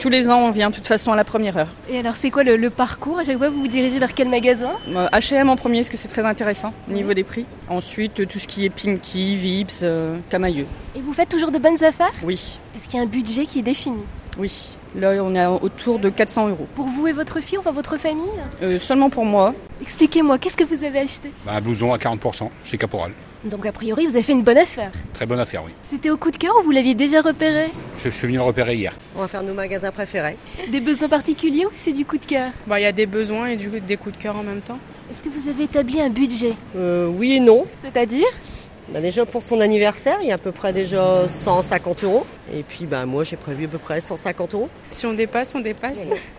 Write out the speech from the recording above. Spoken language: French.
Tous les ans, on vient de toute façon à la première heure. Et alors, c'est quoi le parcours? À chaque fois, vous vous dirigez vers quel magasin? H&M en premier, parce que c'est très intéressant au niveau des prix. Ensuite, tout ce qui est Pimki, Vips, Camailleux. Et vous faites toujours de bonnes affaires? Oui. Est-ce qu'il y a un budget qui est défini? Oui. Là, on est autour de 400 €. Pour vous et votre fille, enfin votre famille? Seulement pour moi. Expliquez-moi, qu'est-ce que vous avez acheté? Un blouson à 40% chez Caporal. Donc a priori, vous avez fait une bonne affaire. Très bonne affaire, oui. C'était au coup de cœur ou vous l'aviez déjà repéré? Je suis venu le repérer hier. On va faire nos magasins préférés. Des besoins particuliers ou c'est du coup de cœur? Il y a des besoins et des coups de cœur en même temps. Est-ce que vous avez établi un budget? Oui et non. C'est-à-dire? Déjà pour son anniversaire, il y a à peu près déjà 150 €. Et puis moi j'ai prévu à peu près 150 €. Si on dépasse, on dépasse.